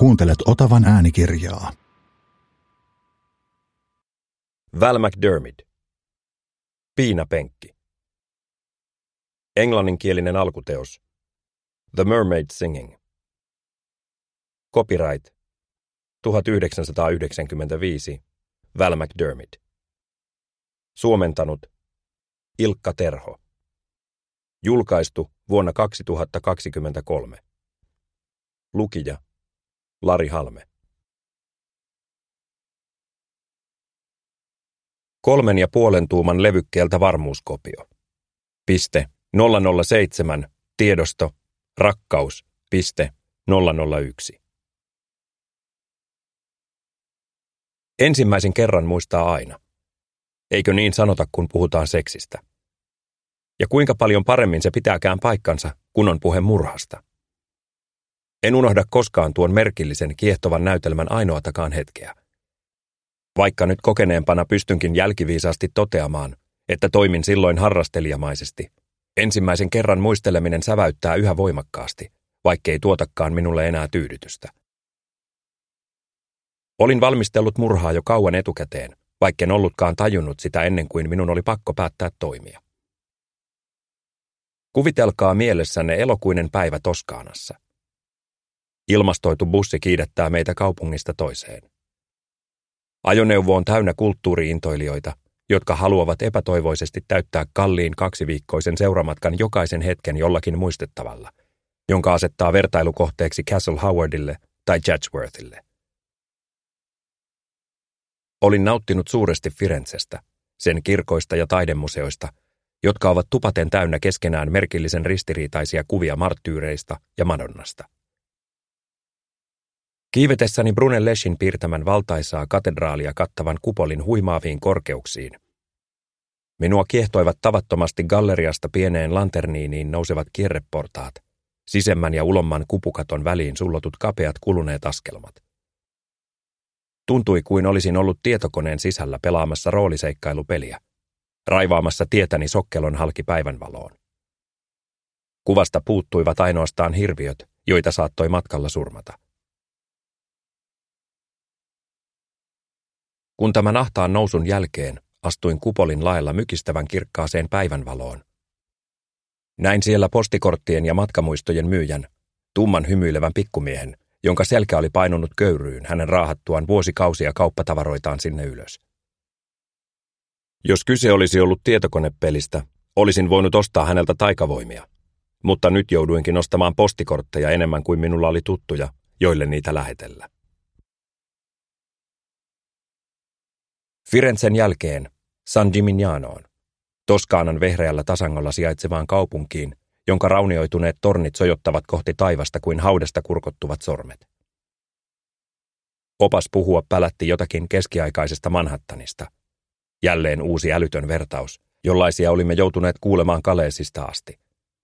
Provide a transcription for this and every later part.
Kuuntelet Otavan äänikirjaa. Val McDermid. Piinapenkki. Englanninkielinen alkuteos. The Mermaid Singing. Copyright 1995. Val McDermid. Suomentanut Ilkka Terho. Julkaistu vuonna 2023. Lukija Lari Halme. 3,5 tuuman levykkeeltä varmuuskopio. 007 tiedosto rakkaus. 001. Ensimmäisen kerran muistaa aina. Eikö niin sanota, kun puhutaan seksistä? Ja kuinka paljon paremmin se pitääkään paikkansa, kun on puhe murhasta. En unohda koskaan tuon merkillisen kiehtovan näytelmän ainoatakaan hetkeä. Vaikka nyt kokeneempana pystynkin jälkiviisaasti toteamaan, että toimin silloin harrastelijamaisesti, ensimmäisen kerran muisteleminen säväyttää yhä voimakkaasti, vaikkei tuotakaan minulle enää tyydytystä. Olin valmistellut murhaa jo kauan etukäteen, vaikken ollutkaan tajunnut sitä ennen kuin minun oli pakko päättää toimia. Kuvitelkaa mielessänne elokuinen päivä Toskaanassa. Ilmastoitu bussi kiidättää meitä kaupungista toiseen. Ajoneuvo on täynnä kulttuuri-intoilijoita, jotka haluavat epätoivoisesti täyttää kalliin 2-viikkoisen seuramatkan jokaisen hetken jollakin muistettavalla, jonka asettaa vertailukohteeksi Castle Howardille tai Chatsworthille. Olin nauttinut suuresti Firenzestä, sen kirkoista ja taidemuseoista, jotka ovat tupaten täynnä keskenään merkillisen ristiriitaisia kuvia marttyyreistä ja Madonnasta. Kiivetessäni Brunelleschin piirtämän valtaisaa katedraalia kattavan kupolin huimaaviin korkeuksiin. Minua kiehtoivat tavattomasti galleriasta pieneen lanterniiniin nousevat kierreportaat, sisemmän ja ulomman kupukaton väliin sullotut kapeat kuluneet askelmat. Tuntui kuin olisin ollut tietokoneen sisällä pelaamassa rooliseikkailupeliä, raivaamassa tietäni sokkelon halki päivänvaloon. Kuvasta puuttuivat ainoastaan hirviöt, joita saattoi matkalla surmata. Kun tämän ahtaan nousun jälkeen astuin kupolin laella mykistävän kirkkaaseen päivänvaloon. Näin siellä postikorttien ja matkamuistojen myyjän, tumman hymyilevän pikkumiehen, jonka selkä oli painunut köyryyn hänen raahattuaan vuosikausia kauppatavaroitaan sinne ylös. Jos kyse olisi ollut tietokonepelistä, olisin voinut ostaa häneltä taikavoimia, mutta nyt jouduinkin ostamaan postikortteja enemmän kuin minulla oli tuttuja, joille niitä lähetellä. Firenzen jälkeen San Gimignanoon, Toskaanan vehreällä tasangolla sijaitsevaan kaupunkiin, jonka raunioituneet tornit sojottavat kohti taivasta kuin haudasta kurkottuvat sormet. Opas puhua pälätti jotakin keskiaikaisesta Manhattanista. Jälleen uusi älytön vertaus, jollaisia olimme joutuneet kuulemaan Kaleesista asti.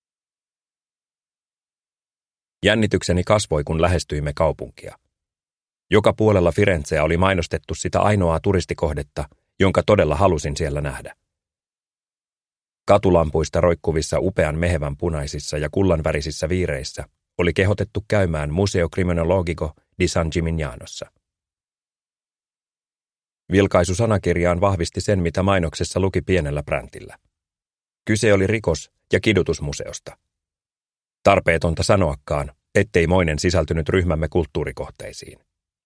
Jännitykseni kasvoi, kun lähestyimme kaupunkia. Joka puolella Firenzeä oli mainostettu sitä ainoaa turistikohdetta, jonka todella halusin siellä nähdä. Katulampuista roikkuvissa upean mehevän punaisissa ja kullanvärisissä viireissä oli kehotettu käymään Museo Criminologico di San Gimignanossa. Vilkaisu sanakirjaan vahvisti sen, mitä mainoksessa luki pienellä präntillä. Kyse oli rikos- ja kidutusmuseosta. Tarpeetonta sanoakaan, ettei moinen sisältynyt ryhmämme kulttuurikohteisiin.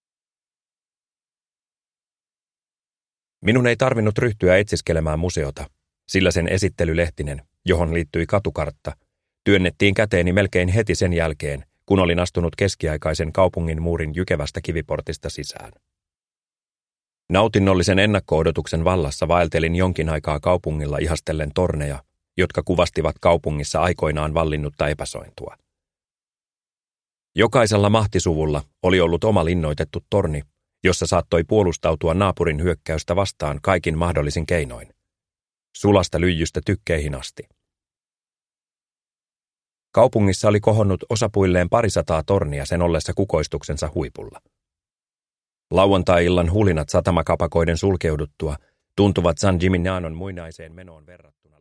Minun ei tarvinnut ryhtyä etsiskelemään museota, sillä sen esittelylehtinen, johon liittyi katukartta, työnnettiin käteeni melkein heti sen jälkeen, kun olin astunut keskiaikaisen kaupungin muurin jykevästä kiviportista sisään. Nautinnollisen ennakko-odotuksen vallassa vaeltelin jonkin aikaa kaupungilla ihastellen torneja, jotka kuvastivat kaupungissa aikoinaan vallinnutta epäsointua. Jokaisella mahtisuvulla oli ollut oma linnoitettu torni, jossa saattoi puolustautua naapurin hyökkäystä vastaan kaikin mahdollisin keinoin. Sulasta lyijystä tykkeihin asti. Kaupungissa oli kohonnut osapuilleen 200 tornia sen ollessa kukoistuksensa huipulla. Lauantai-illan hulinat satamakapakoiden sulkeuduttua tuntuvat San Gimignanon muinaiseen menoon verrattuna